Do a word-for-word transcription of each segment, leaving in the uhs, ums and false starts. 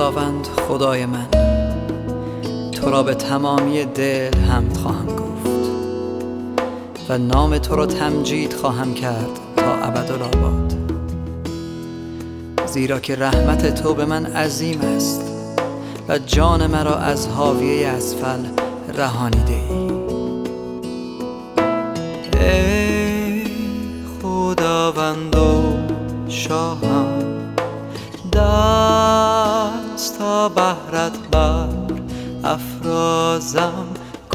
خداوند خدای من، تو را به تمامی دل حمد خواهم گفت و نام تو را تمجید خواهم کرد تا ابدالآباد، زیرا که رحمت تو به من عظیم است و جان مرا از حاویه اسفل رهانیده ای. ای خداوند و شاهم، دست تا بهرت بر افرازم،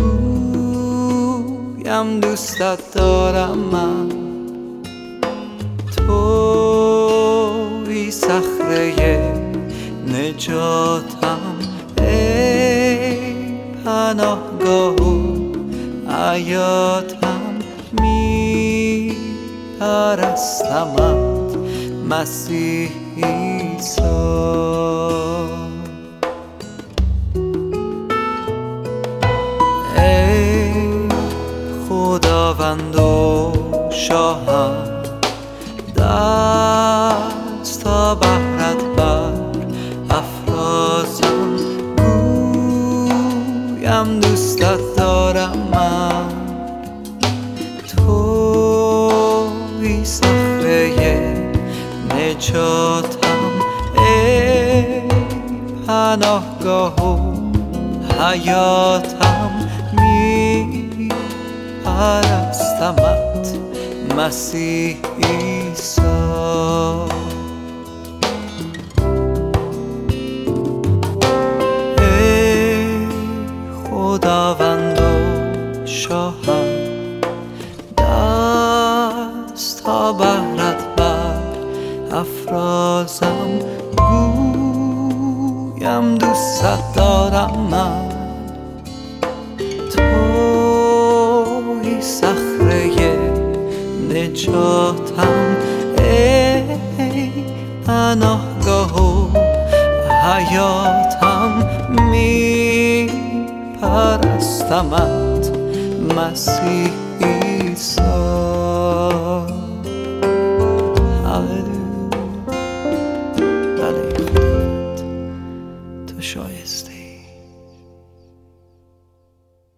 گویم دوستت دارم من، تویی صخره نجاتم، ای پناهگاه و حیاتم، می پرستمت مسیح عیسی. ای خداوند و شاهم، دست تا بهرت بر افرازم، گویم دوستت دارم من، تویی صخره نجاتم، ای پناهگاه و حیاتم، می پرستمت مسیح عیسی. ای خداوند و شاهم، دست تا بهرت بر افرازم، گویم دوستت دارم من، تویی صخره نجاتم، ای پناهگاه و حیاتم، می پرستمت مسیح عیسی.